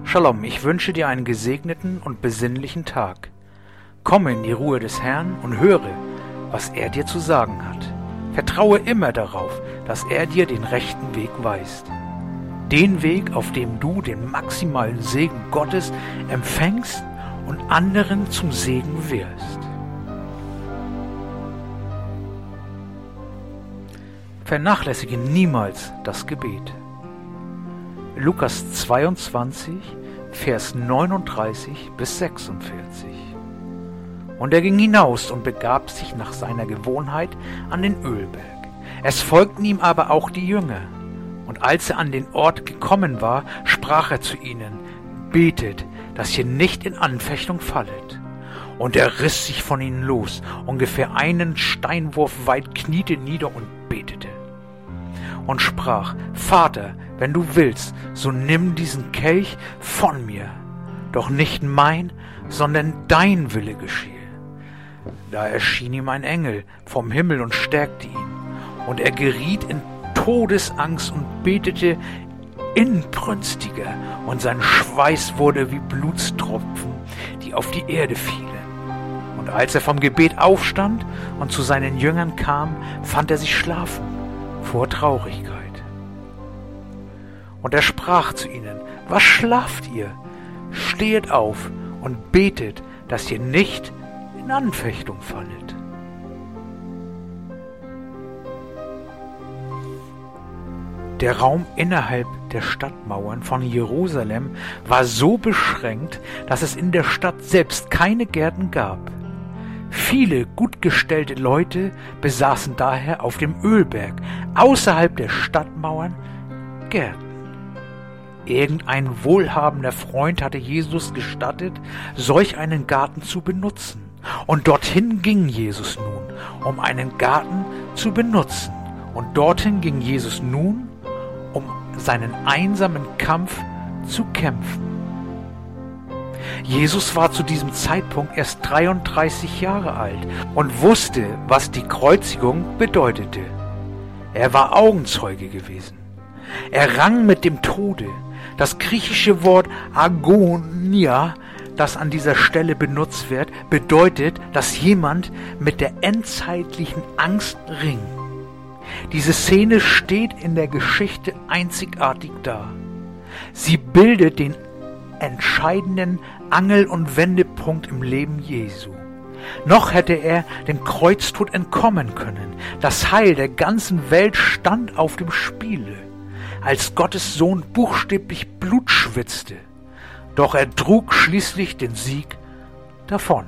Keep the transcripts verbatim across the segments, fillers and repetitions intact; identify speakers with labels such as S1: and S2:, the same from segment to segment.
S1: Shalom, ich wünsche dir einen gesegneten und besinnlichen Tag. Komme in die Ruhe des Herrn und höre, was er dir zu sagen hat. Vertraue immer darauf, dass er dir den rechten Weg weist. Den Weg, auf dem du den maximalen Segen Gottes empfängst und anderen zum Segen wirst. Vernachlässige niemals das Gebet. Lukas zweiundzwanzig, Vers neununddreißig bis sechsundvierzig. Und er ging hinaus und begab sich nach seiner Gewohnheit an den Ölberg. Es folgten ihm aber auch die Jünger. Und als er an den Ort gekommen war, sprach er zu ihnen: Betet, dass ihr nicht in Anfechtung fallet. Und er riss sich von ihnen los, ungefähr einen Steinwurf weit, kniete nieder und betete. Und sprach: Vater, wenn du willst, so nimm diesen Kelch von mir. Doch nicht mein, sondern dein Wille geschehe. Da erschien ihm ein Engel vom Himmel und stärkte ihn. Und er geriet in Todesangst und betete inbrünstiger. Und sein Schweiß wurde wie Blutstropfen, die auf die Erde fielen. Und als er vom Gebet aufstand und zu seinen Jüngern kam, fand er sie schlafen vor Traurigkeit. Und er sprach zu ihnen: Was schlaft ihr? Stehet auf und betet, dass ihr nicht in Anfechtung fallet. Der Raum innerhalb der Stadtmauern von Jerusalem war so beschränkt, dass es in der Stadt selbst keine Gärten gab. Viele gut gestellte Leute besaßen daher auf dem Ölberg außerhalb der Stadtmauern Gärten. Irgendein wohlhabender Freund hatte Jesus gestattet, solch einen Garten zu benutzen. Und dorthin ging Jesus nun, um einen Garten zu benutzen. Und dorthin ging Jesus nun, um seinen einsamen Kampf zu kämpfen. Jesus war zu diesem Zeitpunkt erst dreiunddreißig Jahre alt und wusste, was die Kreuzigung bedeutete. Er war Augenzeuge gewesen. Er rang mit dem Tode. Das griechische Wort Agonia, das an dieser Stelle benutzt wird, bedeutet, dass jemand mit der endzeitlichen Angst ringt. Diese Szene steht in der Geschichte einzigartig da. Sie bildet den entscheidenden Angel- und Wendepunkt im Leben Jesu. Noch hätte er dem Kreuztod entkommen können. Das Heil der ganzen Welt stand auf dem Spiele, als Gottes Sohn buchstäblich Blut schwitzte. Doch er trug schließlich den Sieg davon.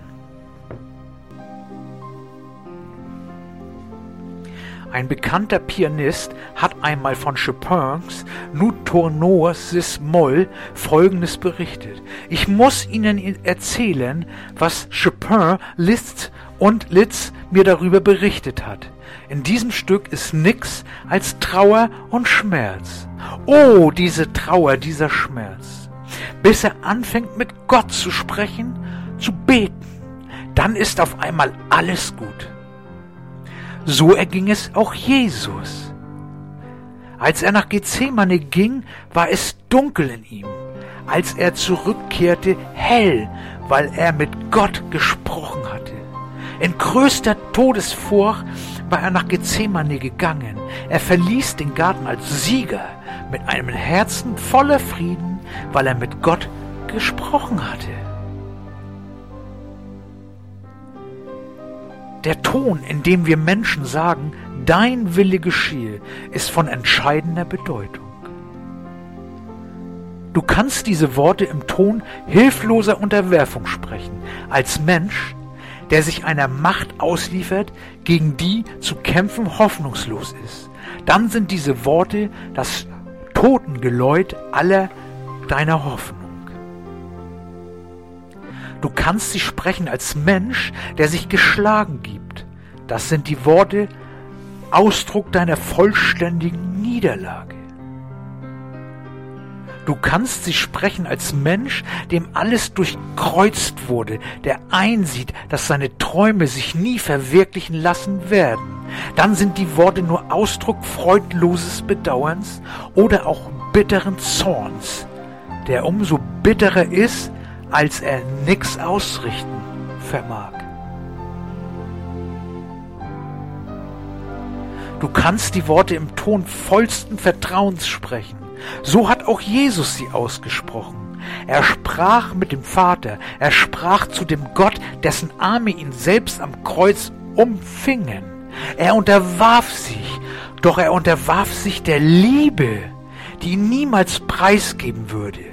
S1: Ein bekannter Pianist hat einmal von Chopins Nous tournois Moll Folgendes berichtet: Ich muss Ihnen erzählen, was Chopin, Liszt und Liszt mir darüber berichtet hat. In diesem Stück ist nichts als Trauer und Schmerz. Oh, diese Trauer, dieser Schmerz. Bis er anfängt, mit Gott zu sprechen, zu beten, dann ist auf einmal alles gut. So erging es auch Jesus. Als er nach Gethsemane ging, war es dunkel in ihm. Als er zurückkehrte, hell, weil er mit Gott gesprochen hatte. In größter Todesfurcht war er nach Gethsemane gegangen. Er verließ den Garten als Sieger mit einem Herzen voller Frieden, weil er mit Gott gesprochen hatte. Der Ton, in dem wir Menschen sagen, dein Wille geschehe, ist von entscheidender Bedeutung. Du kannst diese Worte im Ton hilfloser Unterwerfung sprechen, als Mensch, der sich einer Macht ausliefert, gegen die zu kämpfen hoffnungslos ist. Dann sind diese Worte das Totengeläut aller deiner Hoffnung. Du kannst sie sprechen als Mensch, der sich geschlagen gibt. Das sind die Worte, Ausdruck deiner vollständigen Niederlage. Du kannst sie sprechen als Mensch, dem alles durchkreuzt wurde, der einsieht, dass seine Träume sich nie verwirklichen lassen werden. Dann sind die Worte nur Ausdruck freudloses Bedauerns oder auch bitteren Zorns, der umso bitterer ist, als er nichts ausrichten vermag. Du kannst die Worte im Ton vollsten Vertrauens sprechen. So hat auch Jesus sie ausgesprochen. Er sprach mit dem Vater, er sprach zu dem Gott, dessen Arme ihn selbst am Kreuz umfingen. Er unterwarf sich, doch er unterwarf sich der Liebe, die ihn niemals preisgeben würde.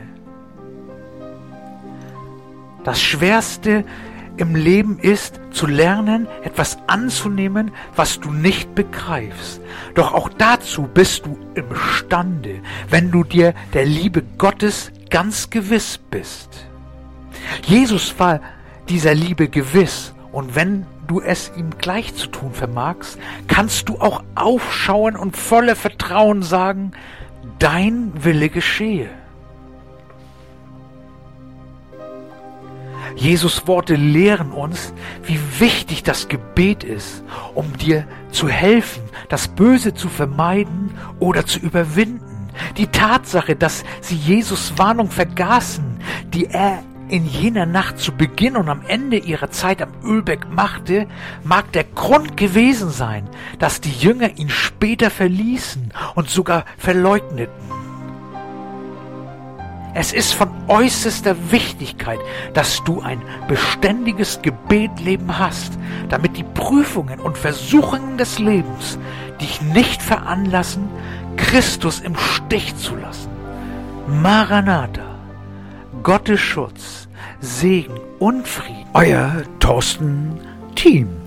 S1: Das Schwerste im Leben ist, zu lernen, etwas anzunehmen, was du nicht begreifst. Doch auch dazu bist du imstande, wenn du dir der Liebe Gottes ganz gewiss bist. Jesus war dieser Liebe gewiss, und wenn du es ihm gleich zu tun vermagst, kannst du auch aufschauen und voller Vertrauen sagen, dein Wille geschehe. Jesus' Worte lehren uns, wie wichtig das Gebet ist, um dir zu helfen, das Böse zu vermeiden oder zu überwinden. Die Tatsache, dass sie Jesus' Warnung vergaßen, die er in jener Nacht zu Beginn und am Ende ihrer Zeit am Ölberg machte, mag der Grund gewesen sein, dass die Jünger ihn später verließen und sogar verleugneten. Es ist von äußerster Wichtigkeit, dass du ein beständiges Gebetleben hast, damit die Prüfungen und Versuchungen des Lebens dich nicht veranlassen, Christus im Stich zu lassen. Maranatha, Gottes Schutz, Segen und Frieden. Euer Thorsten Thiem.